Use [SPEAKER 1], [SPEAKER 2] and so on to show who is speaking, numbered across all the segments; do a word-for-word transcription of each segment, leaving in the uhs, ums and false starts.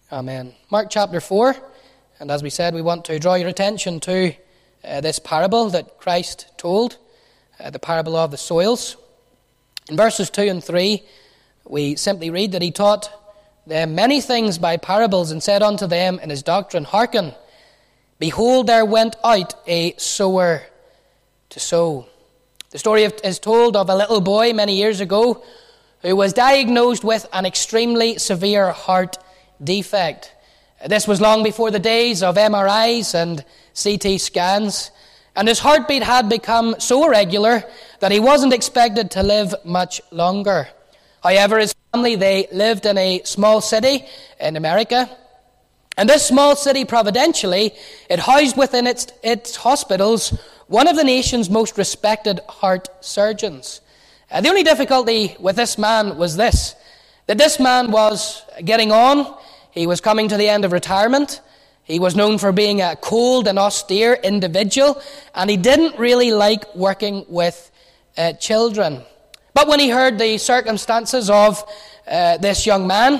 [SPEAKER 1] Amen. Mark chapter four, and as we said, we want to draw your attention to uh, this parable that Christ told, uh, the parable of the soils. In verses two and three, we simply read that he taught them many things by parables, and said unto them in his doctrine, Hearken, behold, there went out a sower to sow. The story is told of a little boy many years ago who was diagnosed with an extremely severe heart defect. This was long before the days of M R Is and C T scans, and his heartbeat had become so irregular that he wasn't expected to live much longer. However, his family, they lived in a small city in America, and this small city, providentially, it housed within its, its hospitals one of the nation's most respected heart surgeons. Uh, the only difficulty with this man was this, that this man was getting on. He was coming to the end of retirement. He was known for being a cold and austere individual, and he didn't really like working with uh, children. But when he heard the circumstances of uh, this young man,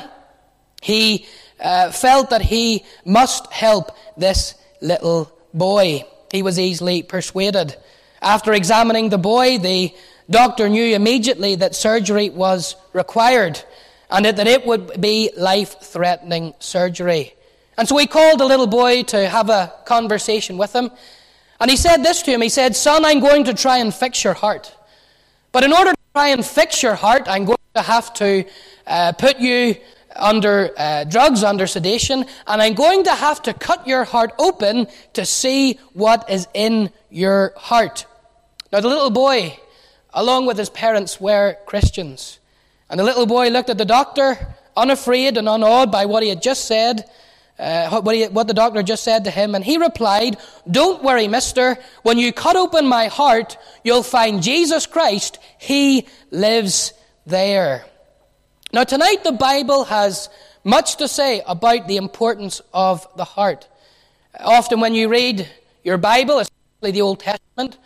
[SPEAKER 1] he uh, felt that he must help this little boy. He was easily persuaded. After examining the boy, the doctor knew immediately that surgery was required, and that it would be life-threatening surgery. And so he called the little boy to have a conversation with him. And he said this to him. He said, Son, I'm going to try and fix your heart. But in order to try and fix your heart, I'm going to have to uh, put you under uh, drugs, under sedation, and I'm going to have to cut your heart open to see what is in your heart. Now the little boy, along with his parents, were Christians. And the little boy looked at the doctor, unafraid and unawed by what he had just said, uh, what, he, what the doctor just said to him. And he replied, Don't worry, mister. When you cut open my heart, you'll find Jesus Christ. He lives there. Now tonight the Bible has much to say about the importance of the heart. Often when you read your Bible, especially the Old Testament,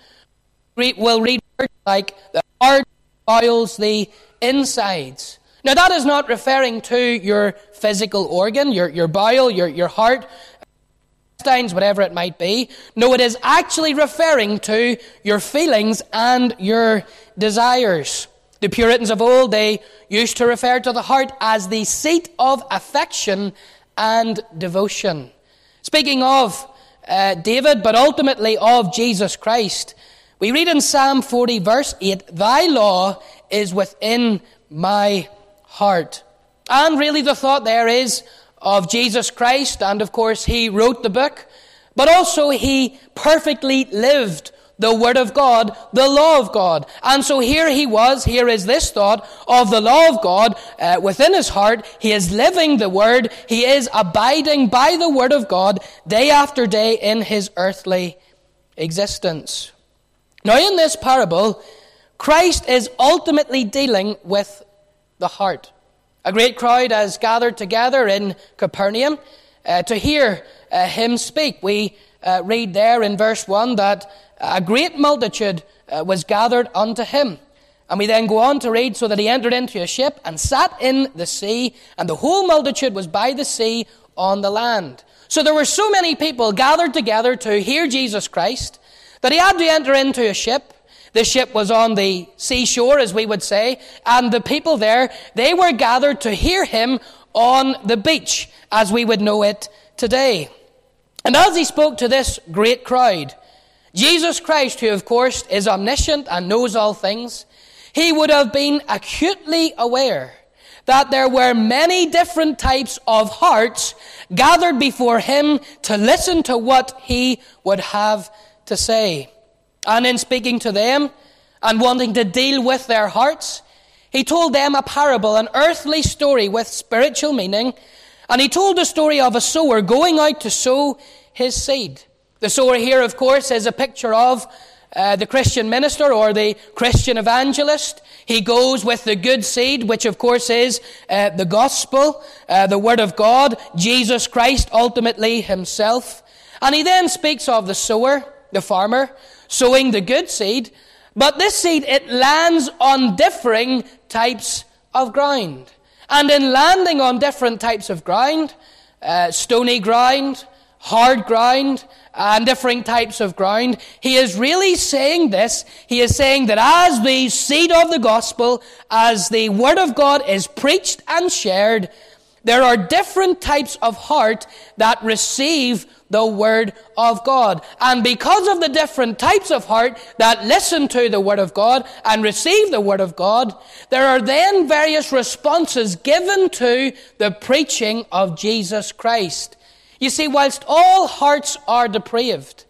[SPEAKER 1] we'll read words like the heart boils the insides. Now that is not referring to your physical organ, your, your bowel, your, your heart, intestines, whatever it might be. No, it is actually referring to your feelings and your desires. The Puritans of old, they used to refer to the heart as the seat of affection and devotion. Speaking of uh, David, but ultimately of Jesus Christ, we read in Psalm forty, verse eight, Thy law is within my heart. And really the thought there is of Jesus Christ, and of course he wrote the book, but also he perfectly lived the Word of God, the law of God. And so here he was, here is this thought of the law of God uh, within his heart. He is living the Word, he is abiding by the Word of God day after day in his earthly existence. Now in this parable, Christ is ultimately dealing with the heart. A great crowd has gathered together in Capernaum uh, to hear uh, him speak. We uh, read there in verse one that a great multitude uh, was gathered unto him. And we then go on to read, so that he entered into a ship and sat in the sea, and the whole multitude was by the sea on the land. So there were so many people gathered together to hear Jesus Christ that he had to enter into a ship. The ship was on the seashore, as we would say, and the people there, they were gathered to hear him on the beach, as we would know it today. And as he spoke to this great crowd, Jesus Christ, who of course is omniscient and knows all things, he would have been acutely aware that there were many different types of hearts gathered before him to listen to what he would have to say. And in speaking to them and wanting to deal with their hearts, he told them a parable, an earthly story with spiritual meaning. And he told the story of a sower going out to sow his seed. The sower here, of course, is a picture of uh, the Christian minister or the Christian evangelist. He goes with the good seed, which of course is uh, the gospel, uh, the word of God, Jesus Christ ultimately himself. And he then speaks of the sower, the farmer, sowing the good seed. But this seed, it lands on differing types of ground. And in landing on different types of ground, uh, stony ground, hard ground, and different types of ground. He is really saying this. He is saying that as the seed of the gospel, as the word of God is preached and shared, there are different types of heart that receive the word of God. And because of the different types of heart that listen to the word of God and receive the word of God, there are then various responses given to the preaching of Jesus Christ. You see, whilst all hearts are depraved,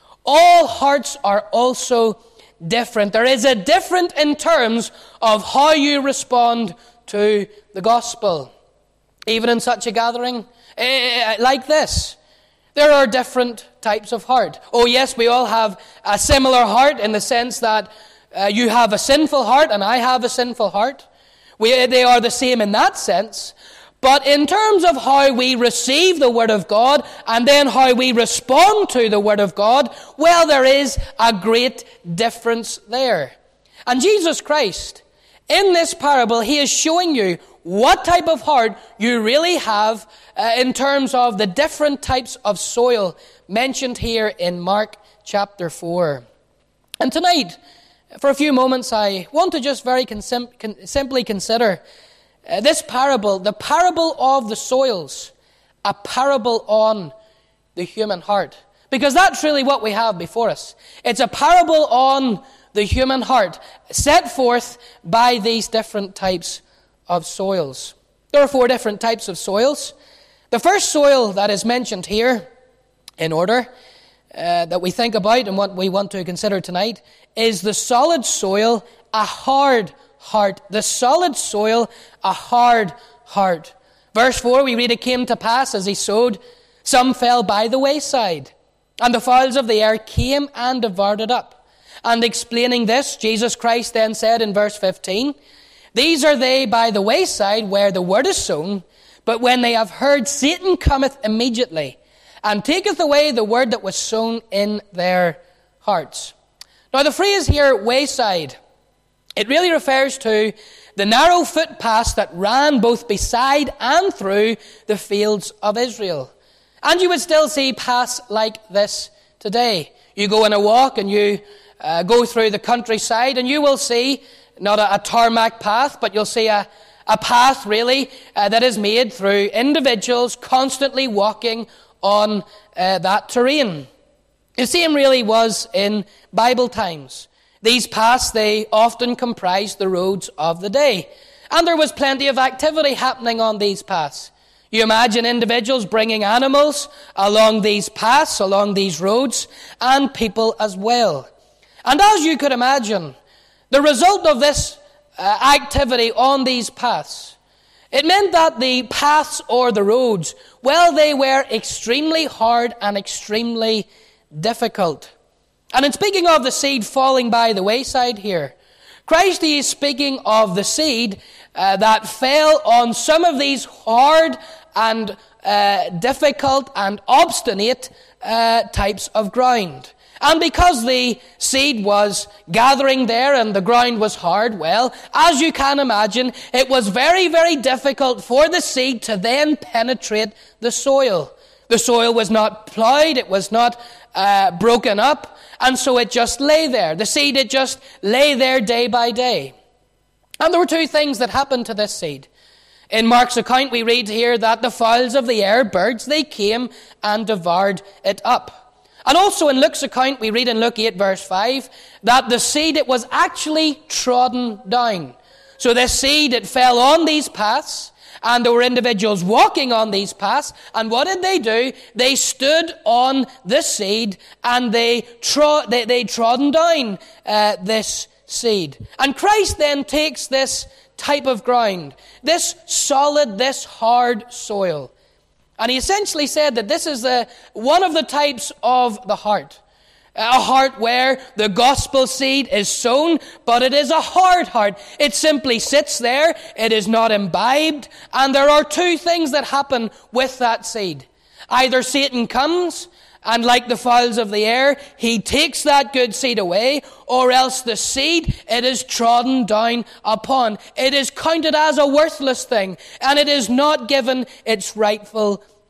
[SPEAKER 1] all hearts are also different. There is a difference in terms of how you respond to the gospel. Even in such a gathering eh, like this, there are different types of heart. Oh yes, we all have a similar heart in the sense that uh, you have a sinful heart and I have a sinful heart. We, they are the same in that sense. But in terms of how we receive the Word of God and then how we respond to the Word of God, well, there is a great difference there. And Jesus Christ, in this parable, He is showing you what type of heart you really have uh, in terms of the different types of soil mentioned here in Mark chapter four. And tonight, for a few moments, I want to just very consim- con- simply consider Uh, this parable, the parable of the soils, a parable on the human heart. Because that's really what we have before us. It's a parable on the human heart, set forth by these different types of soils. There are four different types of soils. The first soil that is mentioned here, in order, uh, that we think about and what we want to consider tonight, is the solid soil, a hard heart. The solid soil, a hard heart. Verse four, we read, it came to pass as he sowed, some fell by the wayside, and the fowls of the air came and devoured it up. And explaining this, Jesus Christ then said in verse fifteen, these are they by the wayside where the word is sown, but when they have heard, Satan cometh immediately, and taketh away the word that was sown in their hearts. Now the phrase here, wayside, it really refers to the narrow footpaths that ran both beside and through the fields of Israel. And you would still see paths like this today. You go on a walk and you uh, go through the countryside and you will see not a, a tarmac path, but you'll see a, a path really uh, that is made through individuals constantly walking on uh, that terrain. The same really was in Bible times. These paths, they often comprised the roads of the day. And there was plenty of activity happening on these paths. You imagine individuals bringing animals along these paths, along these roads, and people as well. And as you could imagine, the result of this uh, activity on these paths, it meant that the paths or the roads, well, they were extremely hard and extremely difficult. And in speaking of the seed falling by the wayside here, Christ is speaking of the seed uh, that fell on some of these hard and uh, difficult and obstinate uh, types of ground. And because the seed was gathering there and the ground was hard, well, as you can imagine, it was very, very difficult for the seed to then penetrate the soil. The soil was not plowed, it was not uh, broken up, and so it just lay there. The seed, it just lay there day by day. And there were two things that happened to this seed. In Mark's account, we read here that the fowls of the air, birds, they came and devoured it up. And also in Luke's account, we read in Luke eight verse five, that the seed, it was actually trodden down. So this seed, it fell on these paths, and there were individuals walking on these paths, and what did they do? They stood on the seed, and they, tro- they, they trodden down uh, this seed. And Christ then takes this type of ground, this solid, this hard soil, and he essentially said that this is the, one of the types of the heart. A heart where the gospel seed is sown, but it is a hard heart. It simply sits there, it is not imbibed, and there are two things that happen with that seed. Either Satan comes, and like the fowls of the air, he takes that good seed away, or else the seed, it is trodden down upon. It is counted as a worthless thing, and it is not given its rightful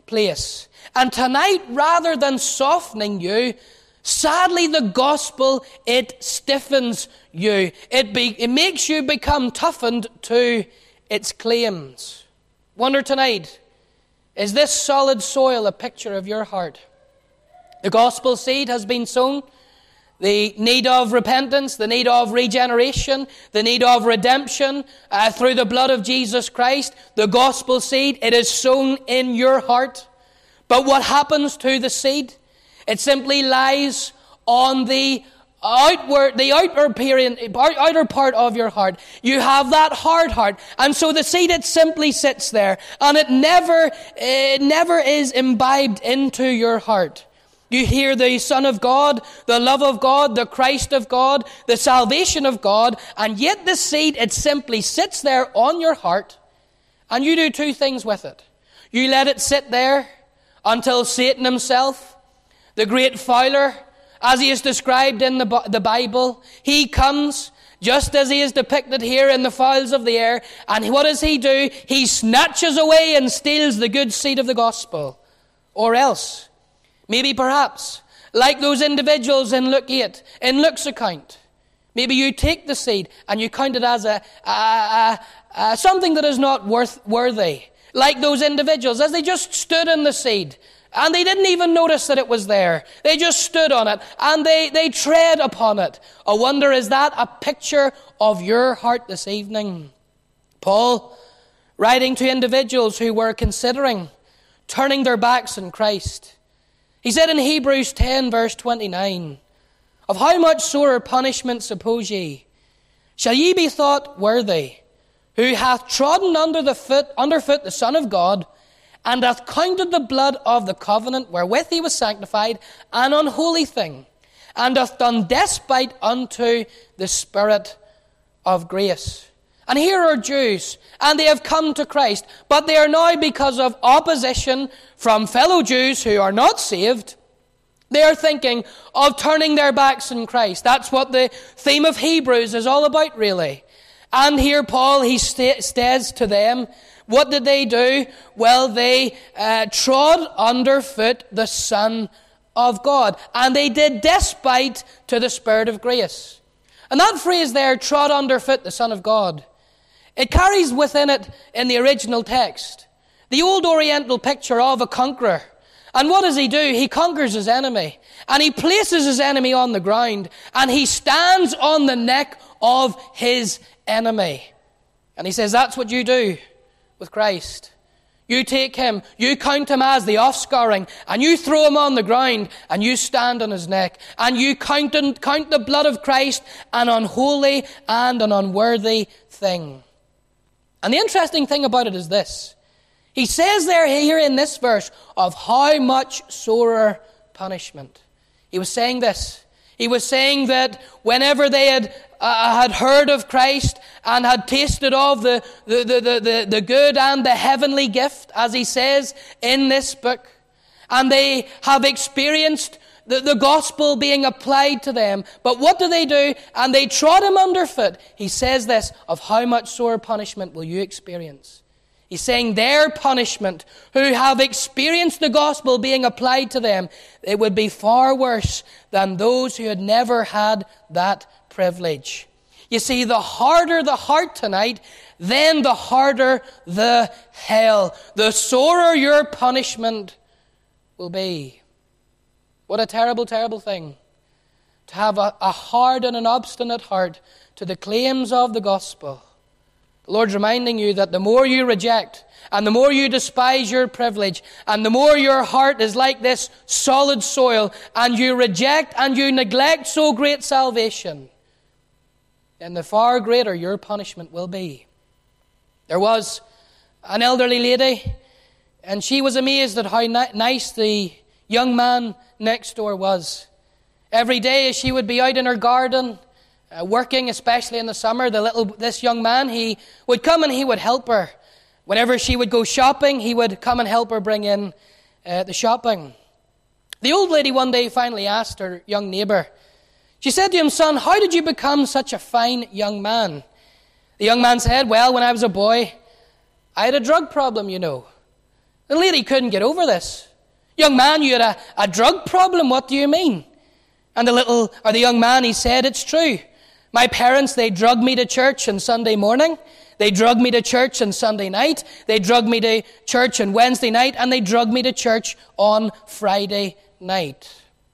[SPEAKER 1] place. And tonight, rather than softening you, sadly the gospel, it stiffens you. It, be, it makes you become toughened to its claims. Wonder tonight, is this solid soil a picture of your heart? The gospel seed has been sown. The need of repentance, the need of regeneration, the need of redemption uh, through the blood of Jesus Christ. The gospel seed, it is sown in your heart. But what happens to the seed? It simply lies on the outward, the outer period, outer part of your heart. You have that hard heart, and so the seed, it simply sits there, and it never, it never is imbibed into your heart. You hear the Son of God, the love of God, the Christ of God, the salvation of God, and yet the seed, it simply sits there on your heart, and you do two things with it. You let it sit there until Satan himself, the great fowler, as he is described in the, the Bible, he comes just as he is depicted here in the fowls of the air, and what does he do? He snatches away and steals the good seed of the gospel. Or else, maybe perhaps, like those individuals in Luke eight, in Luke's account, maybe you take the seed and you count it as a, a, a, a something that is not worth worthy. Like those individuals, as they just stood in the seed, and they didn't even notice that it was there. They just stood on it, and they, they tread upon it. I wonder, is that a picture of your heart this evening? Paul, writing to individuals who were considering turning their backs on Christ, he said in Hebrews ten, verse twenty-nine, "Of how much sorer punishment, suppose ye, shall ye be thought worthy, who hath trodden under the foot, underfoot the Son of God, and hath counted the blood of the covenant wherewith he was sanctified an unholy thing, and hath done despite unto the Spirit of grace." And here are Jews, and they have come to Christ, but they are now, because of opposition from fellow Jews who are not saved, they are thinking of turning their backs on Christ. That's what the theme of Hebrews is all about, really. And here Paul, he st- says to them, what did they do? Well, they uh, trod underfoot the Son of God. And they did despite to the Spirit of grace. And that phrase there, trod underfoot the Son of God, it carries within it, in the original text, the old Oriental picture of a conqueror. And what does he do? He conquers his enemy. And he places his enemy on the ground. And he stands on the neck of his enemy. And he says, that's what you do with Christ. You take him, you count him as the offscouring, and you throw him on the ground, and you stand on his neck, and you count, count the blood of Christ an unholy and an unworthy thing. And the interesting thing about it is this. He says there here in this verse of how much sorer punishment. He was saying this. He was saying that whenever they had uh, had heard of Christ and had tasted of the, the, the, the, the good and the heavenly gift, as he says in this book, and they have experienced the, the gospel being applied to them, but what do they do? And they trod him underfoot. He says this, of how much sore punishment will you experience? He's saying their punishment, who have experienced the gospel being applied to them, it would be far worse than those who had never had that privilege. You see, the harder the heart tonight, then the harder the hell. The sorer your punishment will be. What a terrible, terrible thing to have a, a hard and an obstinate heart to the claims of the gospel. The Lord's reminding you that the more you reject and the more you despise your privilege and the more your heart is like this solid soil and you reject and you neglect so great salvation, then the far greater your punishment will be. There was an elderly lady, and she was amazed at how ni- nice the young man next door was. Every day as she would be out in her garden, Uh, working, especially in the summer, the little this young man, he would come and he would help her. Whenever she would go shopping, he would come and help her bring in uh, the shopping. The old lady one day finally asked her young neighbour, she said to him, "Son, how did you become such a fine young man?" The young man said, "Well, when I was a boy, I had a drug problem, you know. The lady couldn't get over this. Young man, you had a, a drug problem. What do you mean? And the little, or the young man, he said, it's true. My parents, they drugged me to church on Sunday morning. They drugged me to church on Sunday night. They drugged me to church on Wednesday night. And they drugged me to church on Friday night.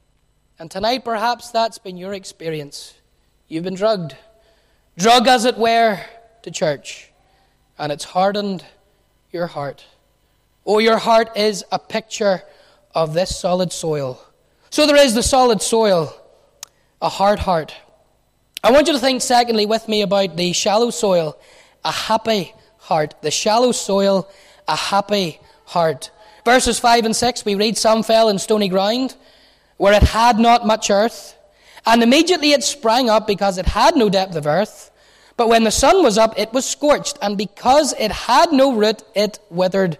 [SPEAKER 1] And tonight, perhaps that's been your experience. You've been drugged. Drug, as it were, to church. And it's hardened your heart. Oh, your heart is a picture of this solid soil. So there is the solid soil, a hard heart. I want you to think, secondly, with me about the shallow soil, a happy heart. The shallow soil, a happy heart. Verses five and six, we read, some fell in stony ground, where it had not much earth, and immediately it sprang up because it had no depth of earth. But when the sun was up, it was scorched, and because it had no root, it withered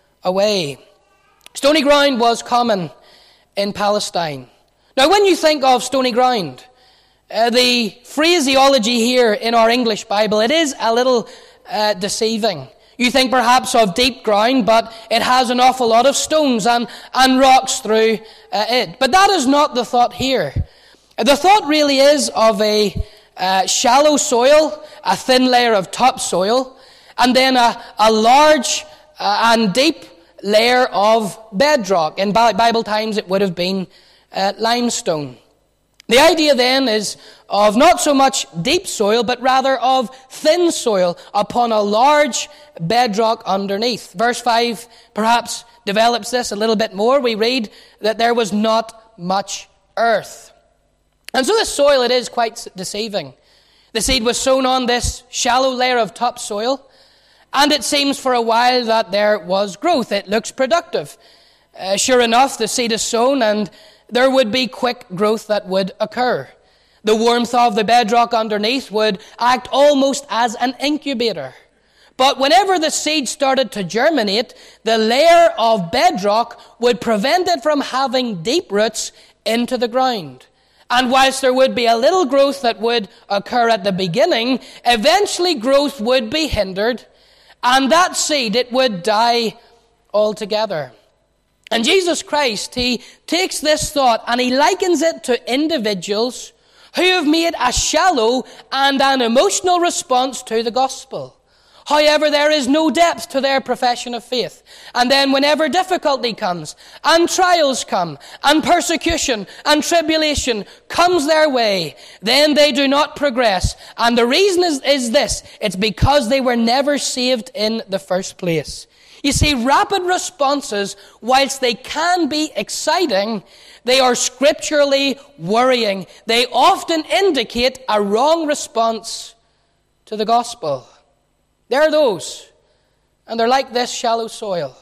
[SPEAKER 1] away. Stony ground was common in Palestine. Now, when you think of stony ground, uh, the phraseology here in our English Bible, it is a little uh, deceiving. You think perhaps of deep ground, but it has an awful lot of stones and, and rocks through uh, it. But that is not the thought here. The thought really is of a uh, shallow soil, a thin layer of topsoil, and then a, a large uh, and deep layer of bedrock. In Bible times it would have been uh, limestone. The idea then is of not so much deep soil, but rather of thin soil upon a large bedrock underneath. Verse five perhaps develops this a little bit more. We read that there was not much earth. And so this soil, it is quite deceiving. The seed was sown on this shallow layer of topsoil, and it seems for a while that there was growth. It looks productive. Uh, sure enough, the seed is sown, and there would be quick growth that would occur. The warmth of the bedrock underneath would act almost as an incubator. But whenever the seed started to germinate, the layer of bedrock would prevent it from having deep roots into the ground. And whilst there would be a little growth that would occur at the beginning, eventually growth would be hindered, and that seed, it would die altogether. And Jesus Christ, he takes this thought and he likens it to individuals who have made a shallow and an emotional response to the gospel. However, there is no depth to their profession of faith. And then whenever difficulty comes, and trials come, and persecution and tribulation comes their way, then they do not progress. And the reason is, is this. It's because they were never saved in the first place. You see, rapid responses, whilst they can be exciting, they are scripturally worrying. They often indicate a wrong response to the gospel. They're those, and they're like this shallow soil.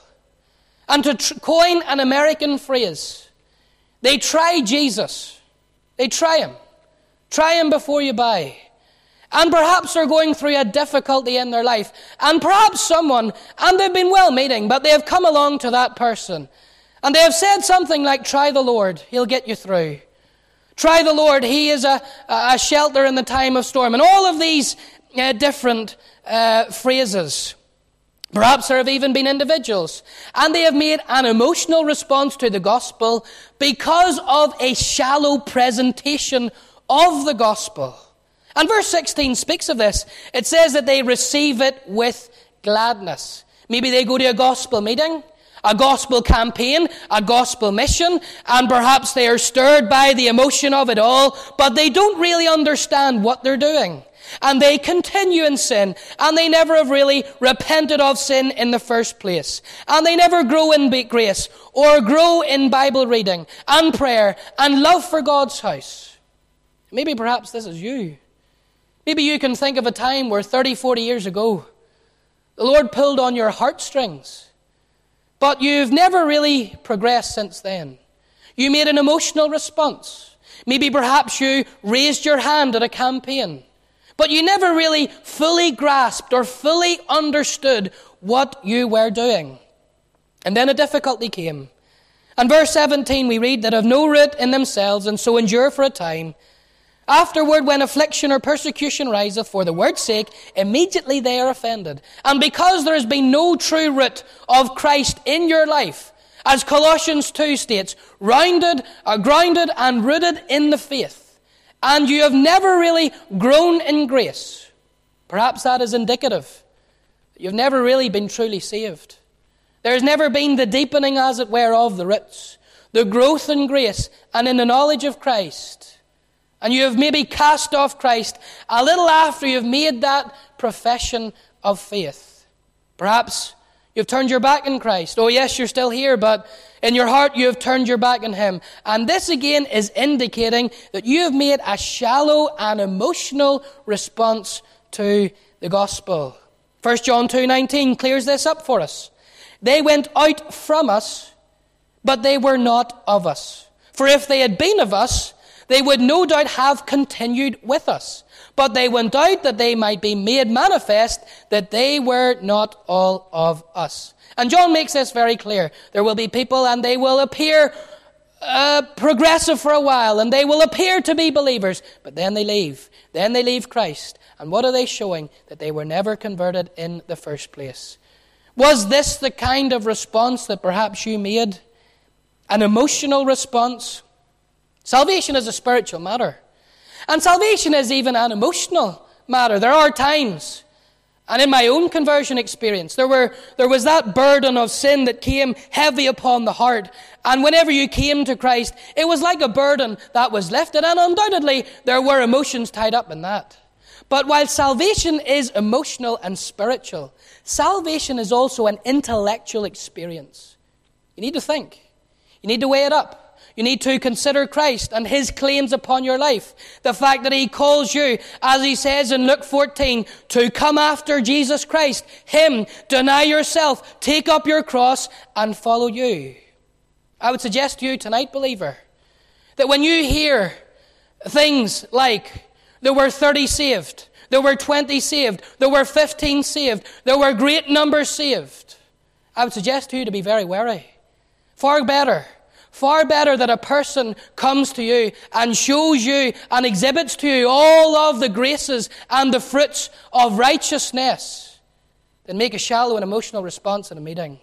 [SPEAKER 1] And to tr- coin an American phrase, they try Jesus. They try him. Try him before you buy. And perhaps they're going through a difficulty in their life. And perhaps someone, and they've been well-meaning, but they have come along to that person. And they have said something like, try the Lord, he'll get you through. Try the Lord, he is a, a shelter in the time of storm. And all of these uh, different uh, phrases. Perhaps there have even been individuals. And they have made an emotional response to the gospel because of a shallow presentation of the gospel. And verse sixteen speaks of this. It says that they receive it with gladness. Maybe they go to a gospel meeting, a gospel campaign, a gospel mission, and perhaps they are stirred by the emotion of it all, but they don't really understand what they're doing. And they continue in sin, and they never have really repented of sin in the first place. And they never grow in grace, or grow in Bible reading, and prayer, and love for God's house. Maybe perhaps this is you. Maybe you can think of a time where thirty, forty years ago, the Lord pulled on your heartstrings, but you've never really progressed since then. You made an emotional response. Maybe perhaps you raised your hand at a campaign, but you never really fully grasped or fully understood what you were doing. And then a difficulty came. And verse seventeen we read that have no root in themselves and so endure for a time. Afterward, when affliction or persecution riseth for the word's sake, immediately they are offended. And because there has been no true root of Christ in your life, as Colossians two states, rounded, uh, grounded and rooted in the faith, and you have never really grown in grace, perhaps that is indicative that you've never really been truly saved. There has never been the deepening, as it were, of the roots, the growth in grace and in the knowledge of Christ. And you have maybe cast off Christ a little after you've made that profession of faith. Perhaps you've turned your back on Christ. Oh yes, you're still here, but in your heart you have turned your back on Him. And this again is indicating that you have made a shallow and emotional response to the gospel. First John two nineteen clears this up for us. They went out from us, but they were not of us. For if they had been of us, they would no doubt have continued with us. But they went out that they might be made manifest that they were not all of us. And John makes this very clear. There will be people and they will appear uh, progressive for a while, and they will appear to be believers, but then they leave. Then they leave Christ. And what are they showing? That they were never converted in the first place. Was this the kind of response that perhaps you made? An emotional response? Salvation is a spiritual matter. And salvation is even an emotional matter. There are times, and in my own conversion experience, there were there was that burden of sin that came heavy upon the heart. And whenever you came to Christ, it was like a burden that was lifted. And undoubtedly, there were emotions tied up in that. But while salvation is emotional and spiritual, salvation is also an intellectual experience. You need to think. You need to weigh it up. You need to consider Christ and His claims upon your life. The fact that He calls you, as He says in Luke fourteen, to come after Jesus Christ, Him, deny yourself, take up your cross and follow you. I would suggest to you tonight, believer, that when you hear things like, there were thirty saved, there were twenty saved, there were fifteen saved, there were great numbers saved, I would suggest to you to be very wary. Far better Far better that a person comes to you and shows you and exhibits to you all of the graces and the fruits of righteousness than make a shallow and emotional response in a meeting.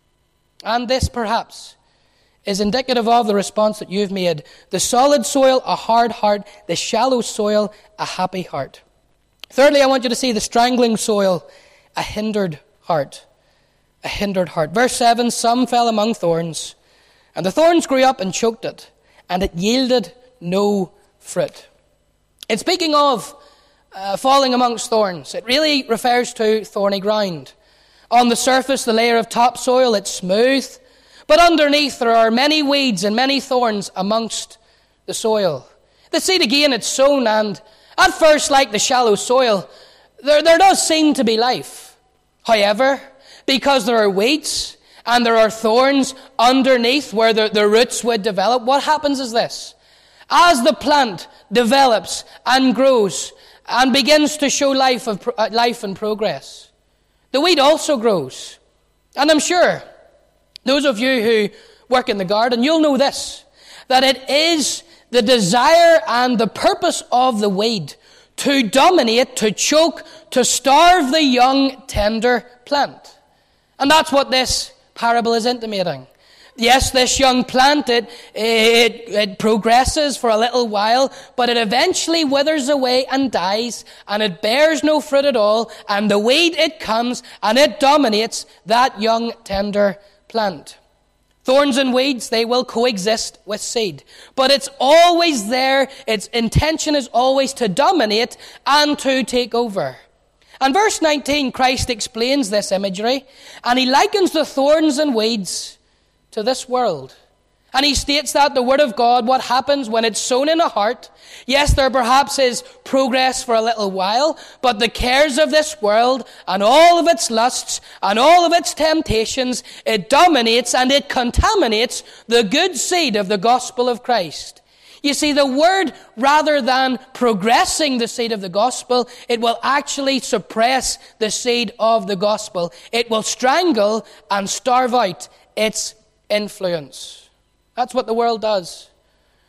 [SPEAKER 1] And this, perhaps, is indicative of the response that you've made. The solid soil, a hard heart. The shallow soil, a happy heart. Thirdly, I want you to see the strangling soil, a hindered heart. A hindered heart. Verse seven, some fell among thorns, and the thorns grew up and choked it, and it yielded no fruit. In speaking of uh, falling amongst thorns, it really refers to thorny ground. On the surface, the layer of topsoil, it's smooth, but underneath there are many weeds and many thorns amongst the soil. The seed again, it's sown, and at first, like the shallow soil, there, there does seem to be life. However, because there are weeds and there are thorns underneath where the, the roots would develop, what happens is this. As the plant develops and grows and begins to show life, of, uh, life and progress, the weed also grows. And I'm sure those of you who work in the garden, you'll know this, that it is the desire and the purpose of the weed to dominate, to choke, to starve the young, tender plant. And that's what this parable is intimating. Yes, this young plant, it, it, it progresses for a little while, but it eventually withers away and dies, and it bears no fruit at all, and the weed, it comes, and it dominates that young, tender plant. Thorns and weeds, they will coexist with seed, but it's always there. Its intention is always to dominate and to take over. And verse nineteen, Christ explains this imagery, and He likens the thorns and weeds to this world. And He states that the Word of God, what happens when it's sown in a heart, yes, there perhaps is progress for a little while, but the cares of this world and all of its lusts and all of its temptations, it dominates and it contaminates the good seed of the gospel of Christ. You see, the Word, rather than progressing the seed of the gospel, it will actually suppress the seed of the gospel. It will strangle and starve out its influence. That's what the world does.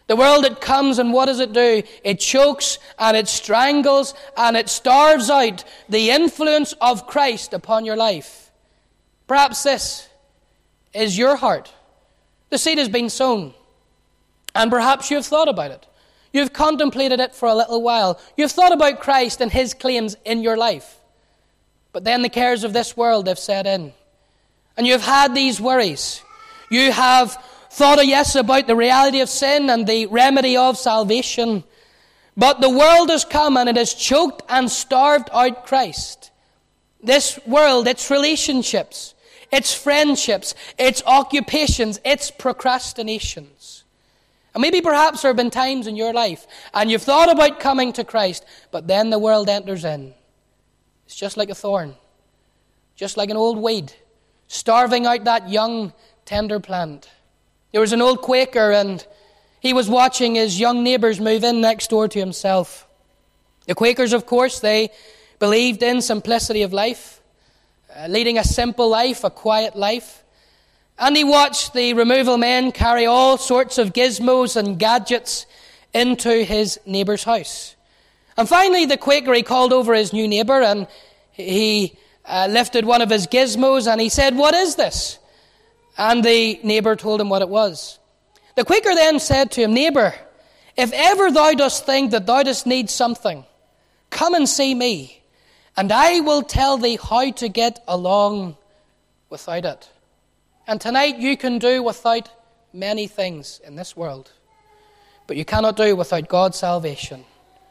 [SPEAKER 1] The world that comes, and what does it do? It chokes and it strangles and it starves out the influence of Christ upon your life. Perhaps this is your heart. The seed has been sown, and perhaps you've thought about it. You've contemplated it for a little while. You've thought about Christ and his claims in your life. But then the cares of this world have set in. And you've had these worries. You have thought, yes, about the reality of sin and the remedy of salvation. But the world has come and it has choked and starved out Christ. This world, its relationships, its friendships, its occupations, its procrastinations. And maybe perhaps there have been times in your life and you've thought about coming to Christ, but then the world enters in. It's just like a thorn, just like an old weed, starving out that young, tender plant. There was an old Quaker, and he was watching his young neighbours move in next door to himself. The Quakers, of course, they believed in simplicity of life, uh, leading a simple life, a quiet life. And he watched the removal men carry all sorts of gizmos and gadgets into his neighbour's house. And finally, the Quaker, he called over his new neighbour, and he uh, lifted one of his gizmos, and he said, "What is this?" And the neighbour told him what it was. The Quaker then said to him, "Neighbour, if ever thou dost think that thou dost need something, come and see me, and I will tell thee how to get along without it." And tonight you can do without many things in this world, but you cannot do without God's salvation.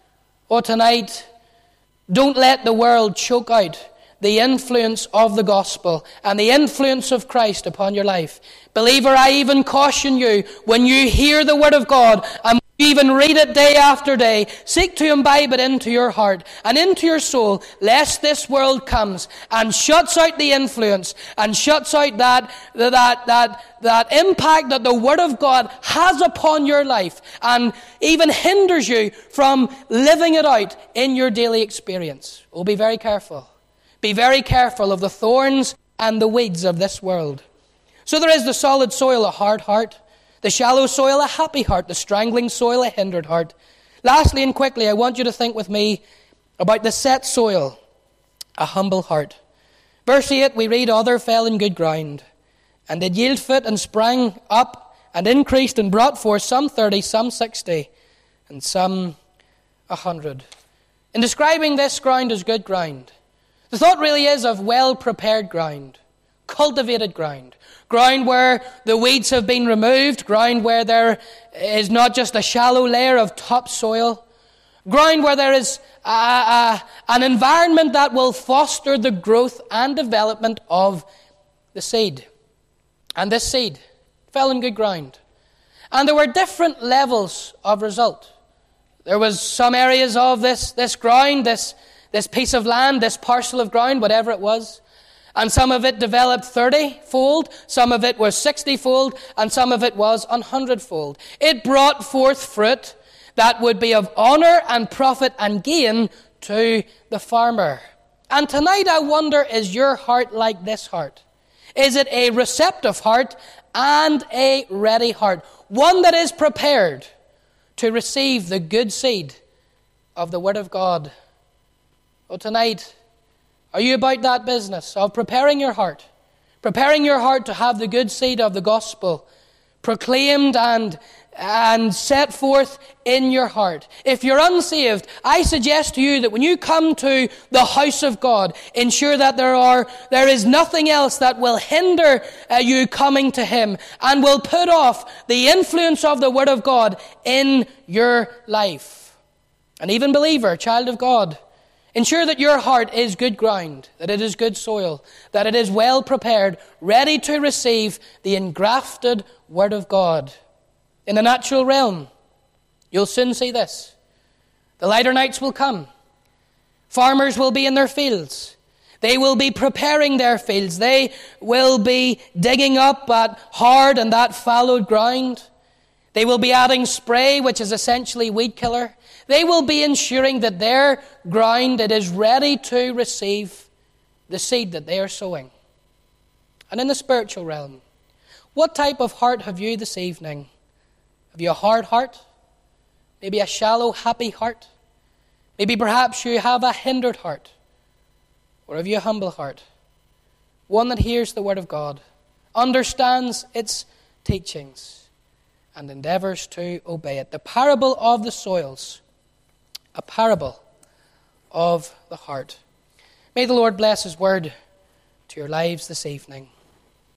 [SPEAKER 1] Or tonight, don't let the world choke out the influence of the gospel and the influence of Christ upon your life. Believer, I even caution you, when you hear the word of God and even read it day after day, seek to imbibe it into your heart and into your soul, lest this world comes and shuts out the influence and shuts out that, that, that, that impact that the word of God has upon your life and even hinders you from living it out in your daily experience. Oh, be very careful. Be very careful of the thorns and the weeds of this world. So there is the solid soil, a hard heart. The shallow soil, a happy heart. The strangling soil, a hindered heart. Lastly and quickly, I want you to think with me about the set soil, a humble heart. Verse eight, we read, "Other fell in good ground, and did yield fruit, and sprang up, and increased, and brought forth some thirty, some sixty, and some a hundred." In describing this ground as good ground, the thought really is of well-prepared ground, cultivated ground, ground where the weeds have been removed, ground where there is not just a shallow layer of topsoil, ground where there is a, a, an environment that will foster the growth and development of the seed. And this seed fell in good ground. And there were different levels of result. There was some areas of this, this ground, this This piece of land, this parcel of ground, whatever it was. And some of it developed thirty-fold, some of it was sixty-fold, and some of it was one hundred-fold. It brought forth fruit that would be of honor and profit and gain to the farmer. And tonight I wonder, is your heart like this heart? Is it a receptive heart and a ready heart? One that is prepared to receive the good seed of the Word of God. Oh, tonight, are you about that business of preparing your heart? Preparing your heart to have the good seed of the gospel proclaimed and, and set forth in your heart. If you're unsaved, I suggest to you that when you come to the house of God, ensure that there are there is nothing else that will hinder uh, you coming to Him and will put off the influence of the Word of God in your life. And even believer, child of God, ensure that your heart is good ground, that it is good soil, that it is well prepared, ready to receive the engrafted Word of God. In the natural realm, you'll soon see this. The lighter nights will come. Farmers will be in their fields. They will be preparing their fields. They will be digging up that hard and that fallowed ground. They will be adding spray, which is essentially weed killer. They will be ensuring that their ground, it is ready to receive the seed that they are sowing. And in the spiritual realm, what type of heart have you this evening? Have you a hard heart? maybe a shallow, happy heart. Maybe perhaps you have a hindered heart. Or have you a humble heart? One that hears the word of God, understands its teachings, and endeavors to obey it. The parable of the soils. A parable of the heart. May the Lord bless His word to your lives this evening.